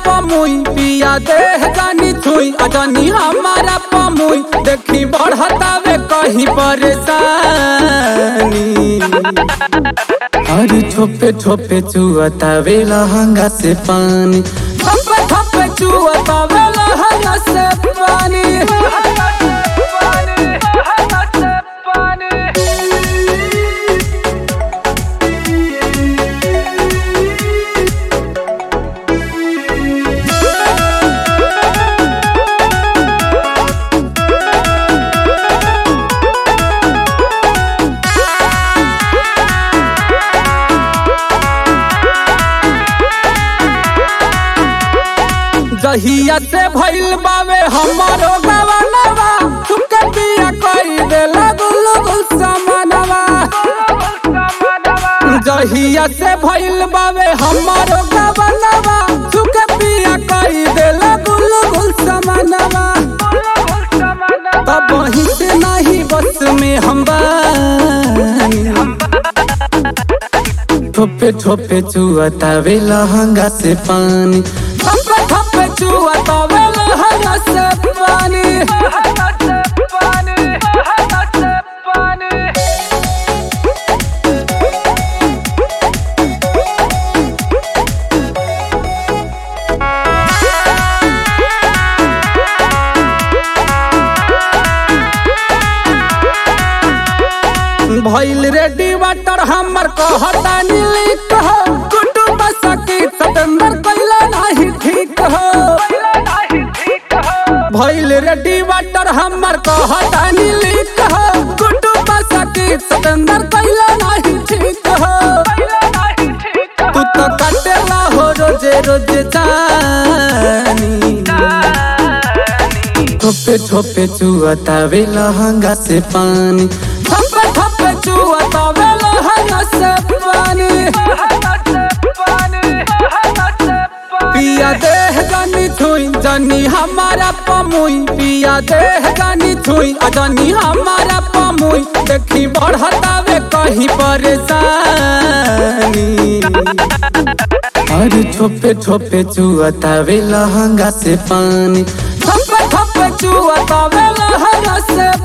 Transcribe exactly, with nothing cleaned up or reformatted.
पमुई पिया देह जानी छुई अजनी हमारा पमुई देखी बढ़तावे कहीं परेशानी। अरे छोपे छोपे चुआतावे लहंगा से पानी, छोपे छोपे चुआतावे लहंगा से पानी। जहिया से भइल बावे हमारो गवनवा तुके पिया कई देला गुल गुल समानवा। जहिया से भइल बावे हमारो गवनवा तुके पिया कई देला गुल गुल समानवा। तब वहीं से नहीं बस में हम बानी, ठोपे ठोपे चुआतावे लहंगा से पानी, ठोपे ठोपे चुआतावे लहंगा से पानी। भइल रेडी वाटर हमर कहता नीली कह कुटुंब सकी सतेंद्र कैला नहीं ठीक हो। भइल रेडी वाटर हमर कहता नीली कह कुटुंब सकी सतेंद्र कैला नहीं ठीक हो। तू तो कटेला हो रोजे रोजे जानी, ठोपे ठोपे चुआतावे लहंगा से पानी, ठोपे ठोपे चुआतावे लहंगा से पानी। पिया देह जानी छुई जानी हमारा पमुई पिया देह जानी छुई अजनी हमारा पमुई देखी बढ़तावे कहीं परेशानी। अरे छोपे छोपे चुआतावे लहंगा से पानी, छोपे छोपे चुआतावे लहंगा से